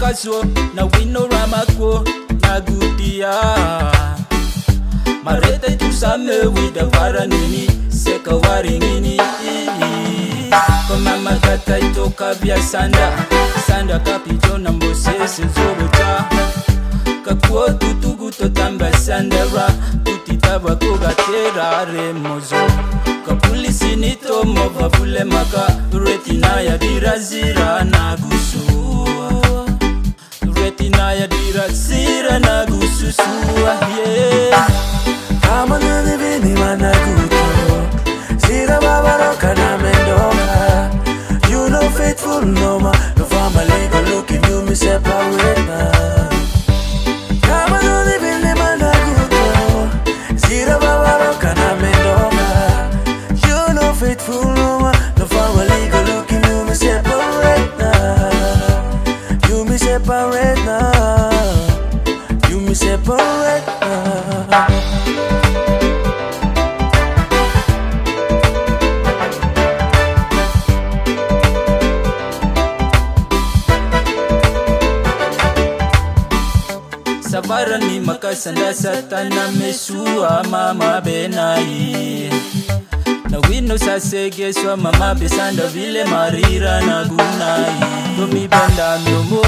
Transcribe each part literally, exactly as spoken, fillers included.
kaso na wino ramako na gudia marete tu same wida para nini seka waringini koma magata itoka vya sanda sanda kapito na mbosese zobuta kakuo tutugu totamba sandera tutitaba kogatera remozo kapulisi nito mova vule maka retina ya dirazira na gusu retina ya dirazira na gusu suwa yeah kama nani vini managuto zira babaroka na mendoka you know faithful no ma no family go look if you me separate na kama nani vini managuto zira babaroka na mendoka you know faithful no ma no family go look if you me separate na you me separate na you me separate na Sabara ni makasanda satana mesua mama benai na wino sasege swa mama besanda vile marira na gunai domi banda myomo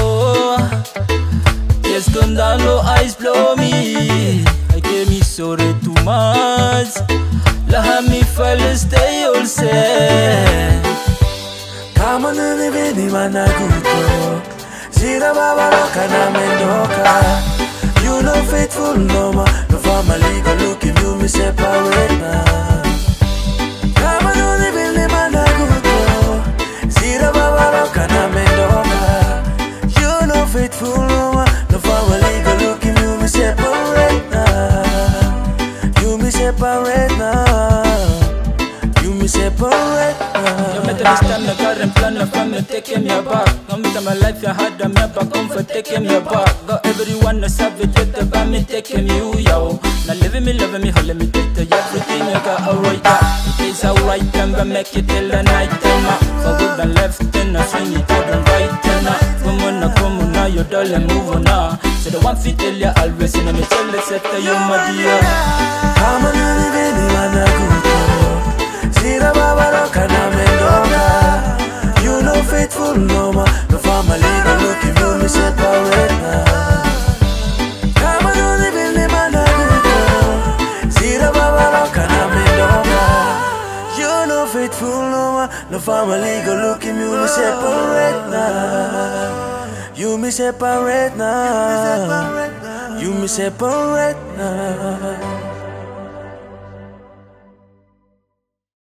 yes gondalo eyes blow me I gave me sorry too much la me fell stay all say kama nani vini managuto zira babaroka na mendoka you know faithful no ma no family go look if you me separate na kama nani vini managuto zira babaroka na mendoka you know faithful no ma no family go look if you me separate na you me separate na you me separate na yo me this time na current plan na family take me back no me my life ya had me back comfort take me back got everyone na savage with the bad me take you yo na live me love me hold me take the everything I got alright it is alright and we make it till the night time for good and left and I swing it to the right and come on na come on now you darling move on now so the one fit tell you always in me tell us that you my dear kama nani vini managuto zira babaroka na mendoka you know faithful no ma no family go look if you me separate na kama nani vini managuto zira babaroka na mendoka you know faithful no ma no family go look if you me separate na you me separate na you me separate na